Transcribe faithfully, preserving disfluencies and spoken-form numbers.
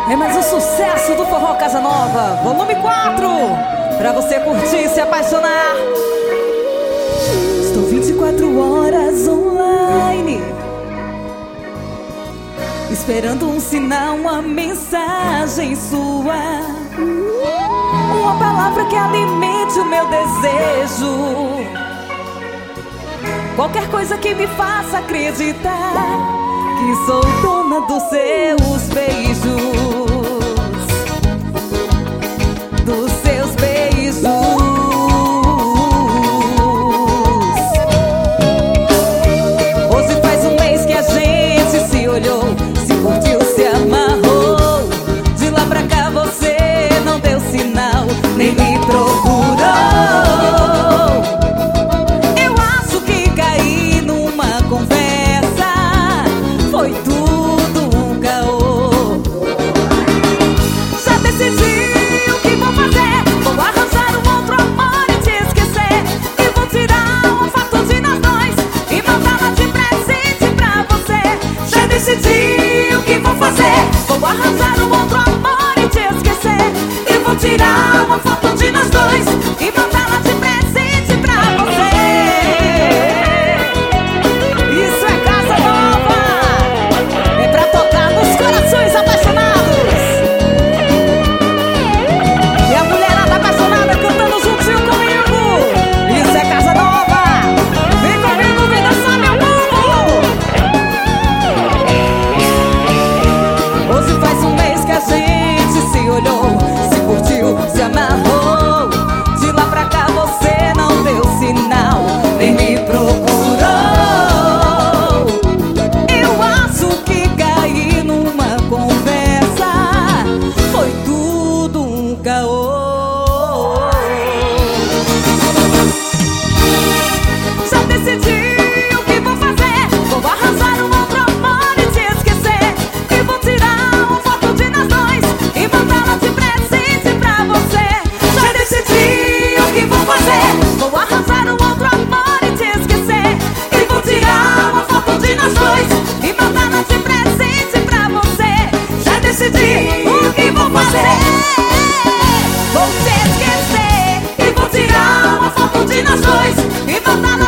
É mais um sucesso do Forró Casa Nova, volume quatro, pra você curtir e se apaixonar. Estou vinte e quatro horas online, esperando um sinal, uma mensagem sua, uma palavra que alimente o meu desejo, qualquer coisa que me faça acreditar que sou dona dos seus beijos, dos seus beijos. Hoje faz um mês que a gente se olhou, se curtiu, se amarrou. De lá pra cá você não deu sinal, nem me procurou. Eu acho que caí numa conversa, foi tudo um caô. Já decidi o que vou fazer, vou arranjar um outro amor e te esquecer. E vou tirar uma foto de nós dois e mandá-la de presente pra você. Já decidi o que vou fazer, vou arranjar um outro amor e te esquecer. E vou tirar uma foto de nós dois e mandá-la de presente pra você. Isso é Casa Nova, é pra tocar nos corações apaixonados. E a mulherada apaixonada cantando juntinho comigo. Isso é Casa Nova, vem comigo, vem dançar, meu povo. Hoje faz um mês que a gente se olhou, se curtiu, se amarrou. De lá pra cá você não deu sinal, nem me procurou. Eu acho que caí numa conversa, foi tudo um caô. Já decidi o que vou fazer, vou arranjar um outro amor e te esquecer. E vou tirar uma foto de nós dois e mandá-la de presente pra você. Já decidi o que vou fazer, vou arranjar um outro amor e te esquecer. E vou tirar uma foto de nós dois e mandá-la de presente pra você. Já decidi o que vou fazer, vou te esquecer. E vou tirar uma foto de nós dois e mandá-la